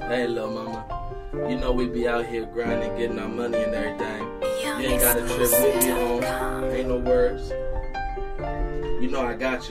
Hey, little mama, you know we be out here grinding, getting our money and everything. You ain't got a trip with me home. Ain't no words. You know I got you.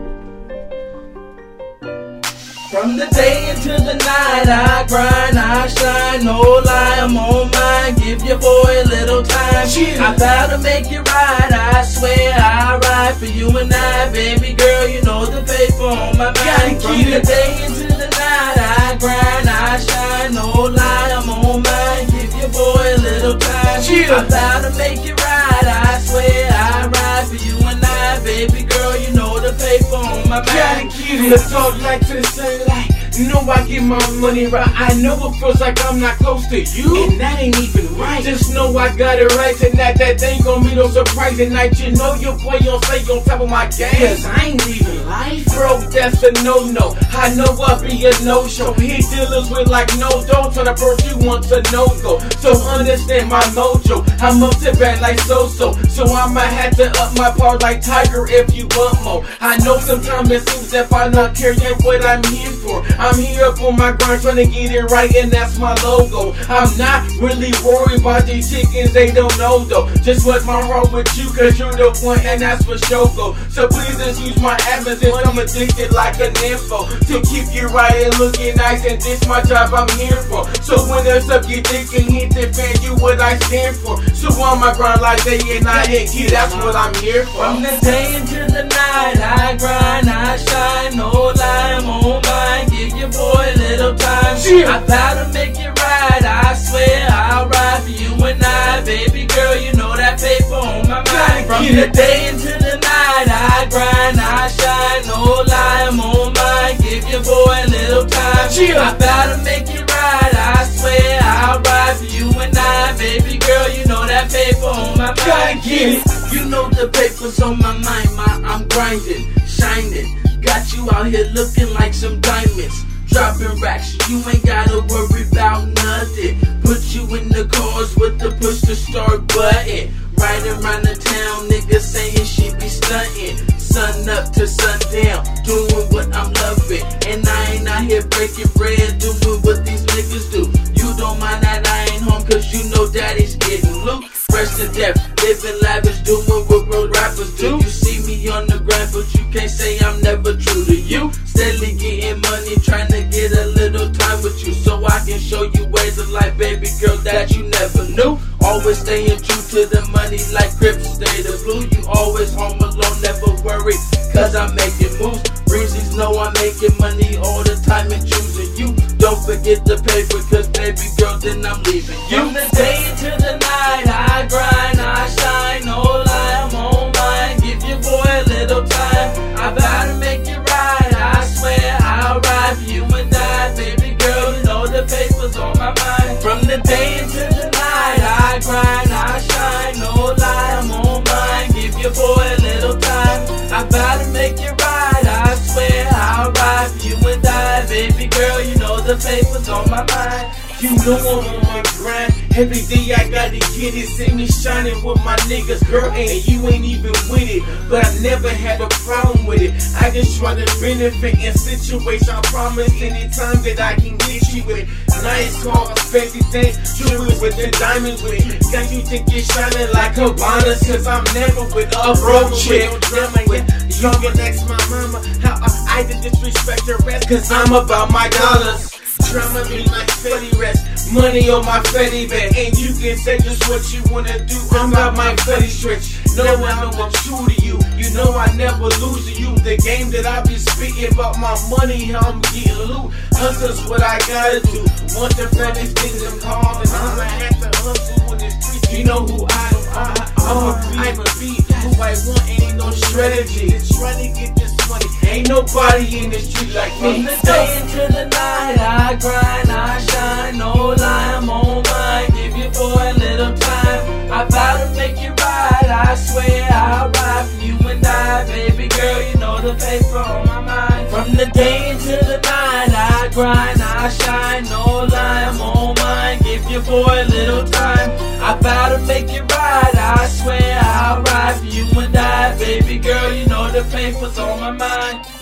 From the day into the night, I grind, I shine, no lie, I'm on mine. Give your boy a little time. I vow to make it right, I swear I ride for you and I, baby girl. You know the paper on my mind. From the day into the night, I grind, I shine, no lie, I'm on mine. Give your boy a little time. I vow to make it right, I swear I ride for you and I, baby girl. You know the paper on my mind. Gotta keep it talk like to the sunlight. Know I get my money right. I know it feels like I'm not close to you, and that ain't even right. Just know I got it right, and that ain't gonna be no surprise tonight. You know your boy don't stay on top of my game, cause I ain't leaving life. Bro, that's a no-no. I know I be a no-show. He dealers with like no dough, tryna burst you want to no-go. So understand my mojo. I'm up to bat like so-so. So I might have to up my part like Tiger if you want more. I know sometimes it seems that I not care yet what I'm here for. I'm here up on my grind trying to get it right, and that's my logo. I'm not really worried about these chickens, they don't know though. Just what's my wrong with you, cause you're the one, and that's for sure go. So please excuse my absence, I'm addicted like an info. To keep you right and looking nice, and this my job I'm here for. So when there's up your dick and hit the fan, you what I stand for. So on my grind like day and night, and that's what I'm here for. From the day into the night, I grind, I shine, no lie, I'm on mine. Give your boy a little time. I vow to make it right, I swear I'll ride for you and I, baby girl. You know that paper on my mind. From the day into the night, I grind, I shine, no lie, I'm on mine. Give your boy a little time. I vow to make it right, I swear I'll ride for you and I, baby girl. You know that paper on my mind. You know the paper's on my mind, I'm grinding, shining. Got you out here looking like some diamonds. Dropping racks, you ain't gotta worry about nothing. Put you in the cars with the push to start button. Riding around the town, niggas saying she be stunting. Sun up to sundown, doing what I'm loving. And I ain't out here breaking bread, doing what these niggas do. You don't mind that I ain't home, cause you know daddy's getting loot. Fresh to death, living lavish, doing what real rappers do. You see me on the grind, but you can't say I'm never true to you. Steadily getting money, trying to get a little time with you, so I can show you ways of life, baby girl, that you never knew. Always staying true to the money like Crips stay the blue. You always home alone, never worry, cause I'm making moves. Breezes know I'm making money all the time and choosing you. Don't forget the paper, cause baby girl, then I'm leaving you. From the day into the night, I grind, I shine, no lie, I'm on mine. Give your boy a little time, I vow to make it right, I swear I'll ride for you and I, baby girl. You know the paper's on my mind. From the day into the night, I grind, I shine, no lie, I'm on mine. Give your boy a little time, I vow to make it right, I swear I'll ride for you and I, baby girl. You know the paper's on my mind. You know I'm on my grind. Every day I gotta get it. See me shining with my niggas, girl, and you ain't even with it. But I never had a problem with it. I just try to benefit in situations. I promise anytime that I can get you with it. Nice car, fancy things, jewelry with the diamonds with it. Got you think you're shining like Cabanas, cause I'm never with a broke chick. You can ask my mama how I did disrespect her rest, cause I'm about my dollars. Drama be my fetty rest, money on my fetty bed, and you can say just what you wanna do. I'm about my fetty stretch. No, I'm true to you. You know I never lose to you. The game that I be speaking about my money, how I'm getting loot. Hustle's what I gotta do. Want the fattest things I'm calling. I'ma have to hustle in the streets. You know who I am. I'ma be who I want. Ain't no strategy. Just trying to get this money. Ain't nobody in the street like me. From the day into the night, I grind, I shine, no lie, I'm on mine. Give your boy a little time, I vow to make it right, I swear I'll ride for you and I, baby girl. You know the paper on my mind. From the day into the night, I grind, I shine, no lie, I'm on mine. Give your boy a little time, I vow to make it right, I swear I'll ride for you and I, baby girl. You know the paper's on my mind.